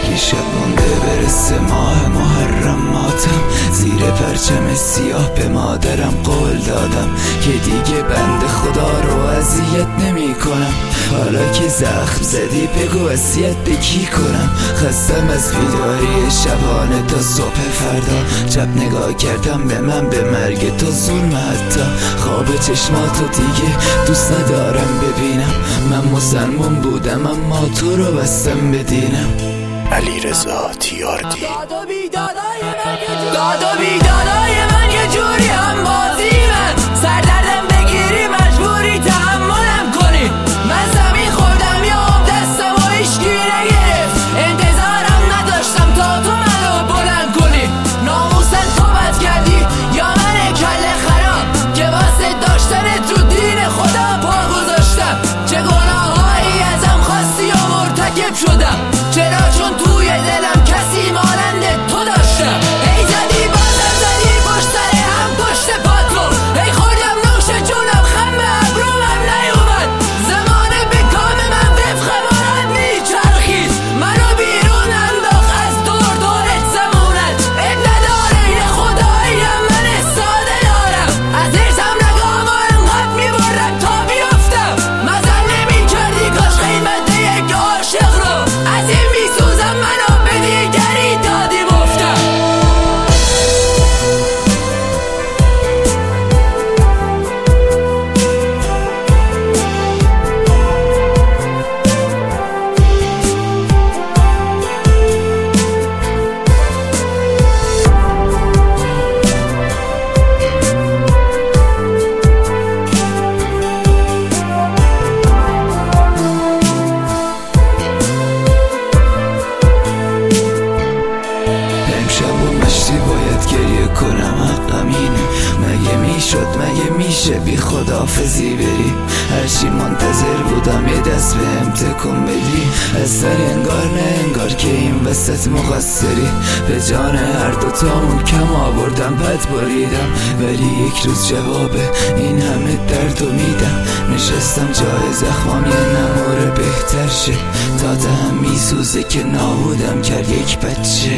خیلی شب مونده برسه ماه محرم ماتم، زیر پرچم سیاه به مادرم قول دادم که دیگه بنده خدا رو اذیت نمی کنم. حالا که زخم زدی بگو وصیت به کی کنم؟ خستم از بیداری شبانه تا صبح فردا، شب نگاه کردم به من به مرگ تو ظلم، حتی خواب چشماتو دیگه دوست ندارم ببینم. من مسلمون بودم اما تو رو بستم به دینم. علیرضا تیاردی. داد و بیدادای من یه جوری هم بازی من، سردردم بگیری مجبوری تحملم کنی. من زمین خوردم یا دستم و هیچکی نگرفت، انتظارم نداشتم تا تو منو بلند کنی. ناموسن تو بد کردی یا من کله خراب که واسه داشتن تو دین خدا پا گذاشتم؟ چه گناهایی ازم خواستی و مرتکب شدم؟ چرا؟ چون توی دلم کسی مانند تو داشتم. ای زدی بازم زدی پشت سر هم پشت پاتو، ای خوردم نوش جونم خم ابرومم نیومد. زمانه به کام من وفق مراد میچرخید، منو بیرون انداخت از دور دورت زمونت. اب نداره یه خداییم من ساده دارم، از ارزم نگام و انقدر میبرم تا بیفتم. مزن نمی کردی کاش قیمت یک عاشق رو، از این میسوزم منو به دیگری دادی مفتم. باید گریه کنم حقم اینه، مگه میشد مگه میشه بی خداحافظی بری؟ هرچی منتظر بودم یه دست بهم تکون بدی، از سر انگار نه انگار که این وسط مقصری. به جان هر دوتامون کم آوردم بد بریدم، ولی یک روز جواب این همه دردو میدم. نشستم جای زخمام یه نموره بهتر شه، تا دهم میسوزه که نابودم کرد یک بچه.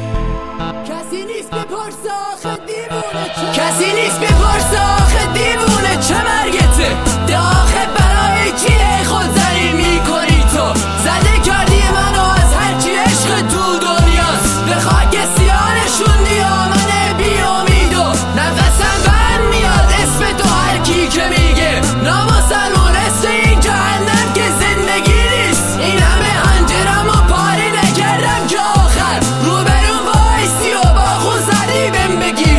کسی نیست بپرس آخه دیوونه چه مرگته؟ ده آخه برای چیه خود زنی میکنی تو؟ زده کردی منو از هرچی عشق تو دنیاست، به خاک سیانشوندی و من بی امیدو. نفسم بند میاد اسم تو هر کی که میگه، نامسلمون اسم این جهنم که زندگی نیست. این همه هنجرم و پاره نکردم که آخر روبرون وایسی و با خون زدی بهم بگی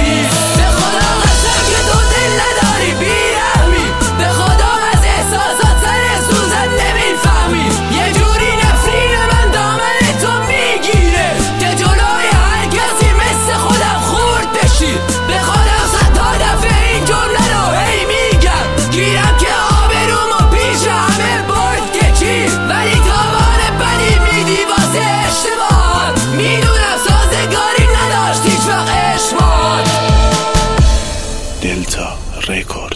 دلتا رکورد.